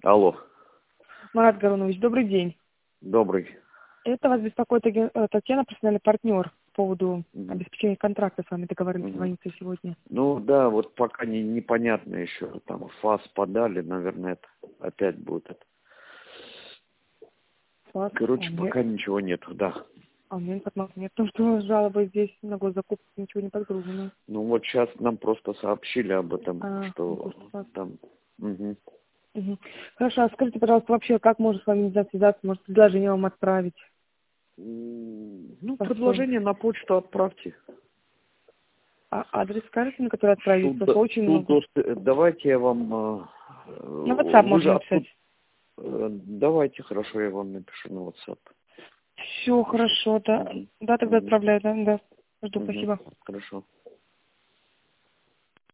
Алло. Марат Гарунович, добрый день. Добрый. Это вас беспокоит Татьяна, профессиональный партнер по поводу Мгм. обеспечения контракта. С вами договорились Мгм. звониться сегодня. Ну да, вот пока непонятно еще. Там ФАС подали, наверное, это опять будет это. Короче, пока ничего нету, да. А у меня информации нет. Потому что жалоба здесь на госзакупку ничего не подгружено. Ну вот сейчас нам просто сообщили об этом, что просто ФАС. там... Мгм. Мгм. Хорошо, а скажите, пожалуйста, вообще, как можно с вами не знаю, связаться? Может, предложение вам отправить? Ну, Посмотрим. предложение на почту отправьте. А адрес скажете, на который отправить? Просто очень много. Давайте я вам... На WhatsApp Вы же можно откуда... написать. Давайте, хорошо, я вам напишу на WhatsApp. Все хорошо, да. Мгм. Да, тогда Мгм. отправляю, да, да. Жду, Мгм. спасибо. Хорошо.